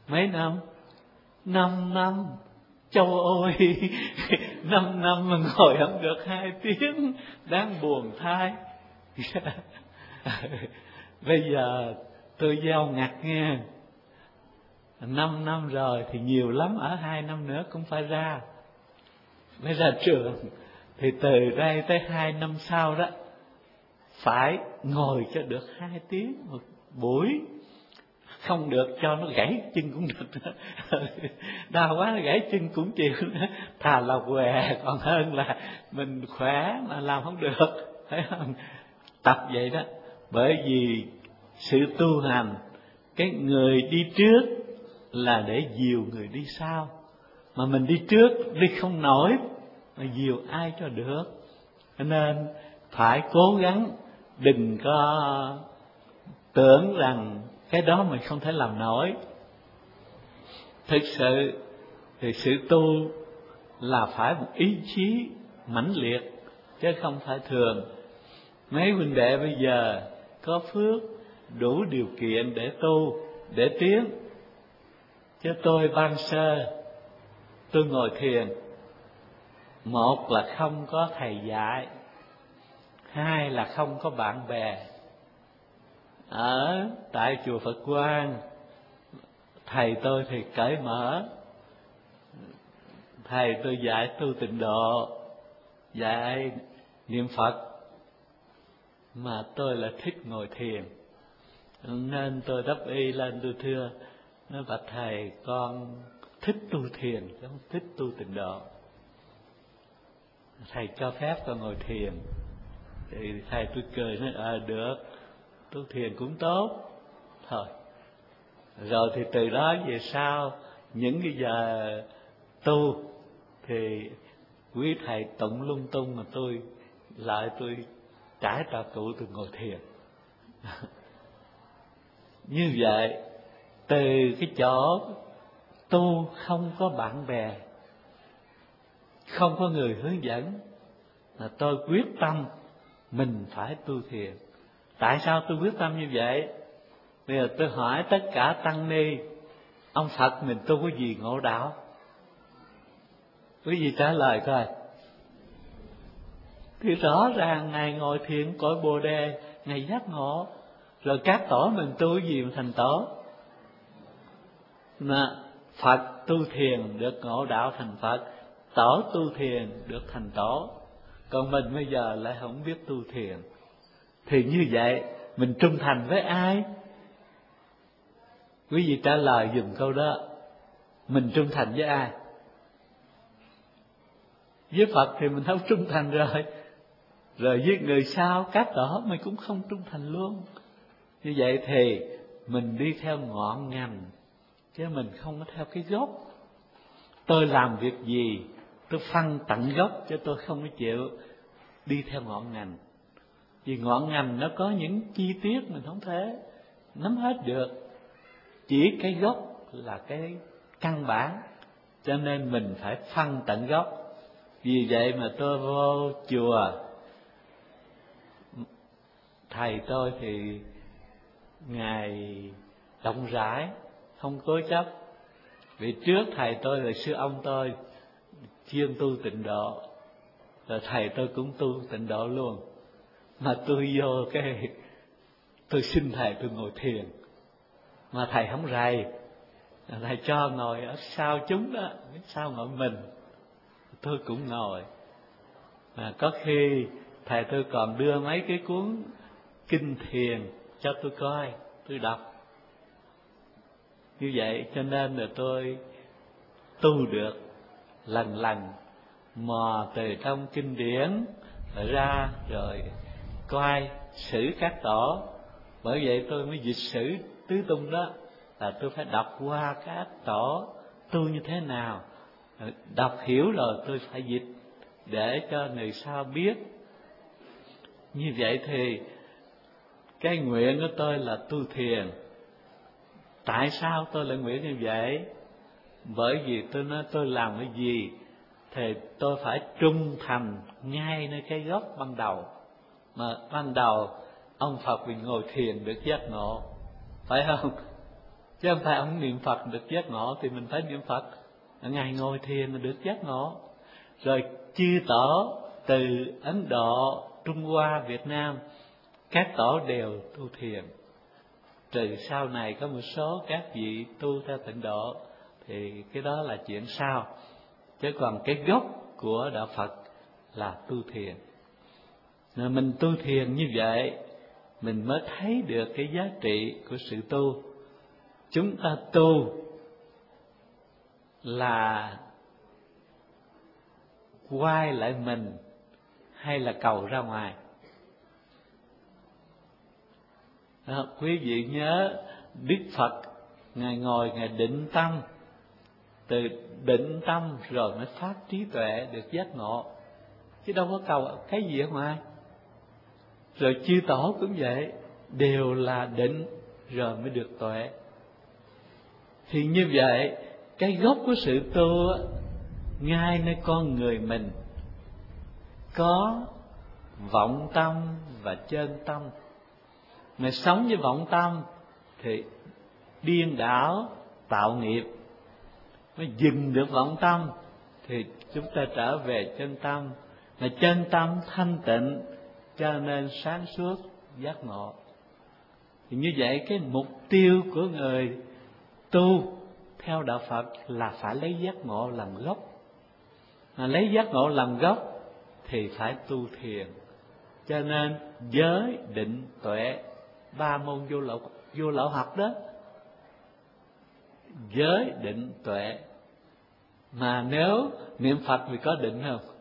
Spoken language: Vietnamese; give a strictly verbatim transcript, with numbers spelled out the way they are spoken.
Mấy năm? Năm năm. Châu ơi, năm năm mà ngồi không được hai tiếng, đáng buồn thay. Bây giờ tôi gieo ngặt nghe, năm năm rồi thì nhiều lắm, ở hai năm nữa cũng phải ra. Mới ra trường thì từ đây tới hai năm sau đó phải ngồi cho được hai tiếng một buổi, không được cho nó gãy chân cũng được. Đau quá nó gãy chân cũng chịu. Thà là què còn hơn là mình khỏe mà làm không được, phải không? Tập vậy đó. Bởi vì sự tu hành, cái người đi trước là để dìu người đi sau, mà mình đi trước đi không nổi mà dìu ai cho được. Cho nên phải cố gắng, đừng có tưởng rằng cái đó mình không thể làm nổi. Thực sự thì sự tu là phải một ý chí mãnh liệt, chứ không phải thường. Mấy huynh đệ bây giờ có phước đủ điều kiện để tu, để tiến. Chứ tôi ban sơ, tôi ngồi thiền, một là không có thầy dạy, hai là không có bạn bè. Ở tại chùa Phật Quang, thầy tôi thì cởi mở, thầy tôi dạy tu tịnh độ, dạy niệm Phật, mà tôi là thích ngồi thiền. Nên tôi đáp y lên, tôi thưa, nói bạch thầy, con thích tu thiền, không thích tu tịnh độ. Thầy cho phép con ngồi thiền. Thì thầy tôi cười nói, ờ à, được, tu thiền cũng tốt. Thôi, rồi thì từ đó về sau, những cái giờ tu thì quý thầy tụng lung tung, mà tôi lại tôi trải trò cụ, tôi ngồi thiền. Như vậy, từ cái chỗ tu không có bạn bè, không có người hướng dẫn, là tôi quyết tâm mình phải tu thiền. Tại sao tôi quyết tâm như vậy? Bây giờ tôi hỏi tất cả tăng ni, ông Phật mình tu cái gì ngộ đạo? Quý vị trả lời coi. Thì rõ ràng Ngài ngồi thiền cõi Bồ Đề, Ngài giác ngộ. Rồi các tổ mình tu cái gì mà thành tổ? Mà Phật tu thiền được ngộ đạo thành Phật, tổ tu thiền được thành tổ. Còn mình bây giờ lại không biết tu thiền. Thì như vậy mình trung thành với ai? Quý vị trả lời dùm câu đó. Mình trung thành với ai? Với Phật thì mình không trung thành rồi. Rồi với người sau, các tổ mình cũng không trung thành luôn. Như vậy thì mình đi theo ngọn ngành, chứ mình không có theo cái gốc. Tôi làm việc gì tôi phân tận gốc, chứ tôi không có chịu đi theo ngọn ngành. Vì ngọn ngành nó có những chi tiết mình không thể nắm hết được. Chỉ cái gốc là cái căn bản, cho nên mình phải phân tận gốc. Vì vậy mà tôi vô chùa, thầy tôi thì Ngài rộng rãi, không cố chấp. Vì trước thầy tôi là sư ông tôi chuyên tu tịnh độ, rồi thầy tôi cũng tu tịnh độ luôn. Mà tôi vô cái tôi xin thầy tôi ngồi thiền, mà thầy không rầy, thầy cho ngồi ở sau chúng đó, sau ngồi mình. Tôi cũng ngồi. Mà có khi thầy tôi còn đưa mấy cái cuốn kinh thiền cho tôi coi, tôi đọc. Như vậy cho nên là tôi tu được lần lần, mò từ trong kinh điển ra rồi coi sử các tổ. Bởi vậy tôi mới dịch sử tứ tung đó, là tôi phải đọc qua các tổ tu như thế nào, đọc hiểu rồi tôi phải dịch để cho người sau biết. Như vậy thì cái nguyện của tôi là tu thiền. Tại sao tôi lại nguyện như vậy? Bởi vì tôi nói tôi làm cái gì thì tôi phải trung thành ngay nơi cái gốc ban đầu. Mà ban đầu ông Phật mình ngồi thiền được giác ngộ, phải không? chứ không phải ông niệm Phật được giác ngộ thì mình phải niệm Phật. Ngài ngồi thiền là được giác ngộ. Rồi chư tổ từ Ấn Độ, Trung Hoa, Việt Nam, các tổ đều tu thiền. Trừ sau này có một số các vị tu theo Tịnh Độ thì cái đó là chuyện sau. Chứ còn cái gốc của đạo Phật là tu thiền. Rồi mình tu thiền như vậy, mình mới thấy được cái giá trị của sự tu. Chúng ta tu là quay lại mình hay là cầu ra ngoài? Đó, quý vị nhớ Đức Phật Ngài ngồi Ngài định tâm, từ định tâm rồi mới phát trí tuệ được giác ngộ, chứ đâu có cầu cái gì ở ngoài. Rồi chư tổ cũng vậy, đều là định rồi mới được tuệ. Thì như vậy cái gốc của sự tu ngay nơi con người mình có vọng tâm và chân tâm. Mà sống với vọng tâm thì điên đảo tạo nghiệp, mới dừng được vọng tâm thì chúng ta trở về chân tâm. Mà chân tâm thanh tịnh cho nên sáng suốt giác ngộ. Thì như vậy cái mục tiêu của người tu theo đạo Phật là phải lấy giác ngộ làm gốc. Mà lấy giác ngộ làm gốc thì phải tu thiền. Cho nên giới định tuệ, ba môn vô lậu vô lậu học đó, giới định tuệ. Mà nếu niệm Phật thì có định không?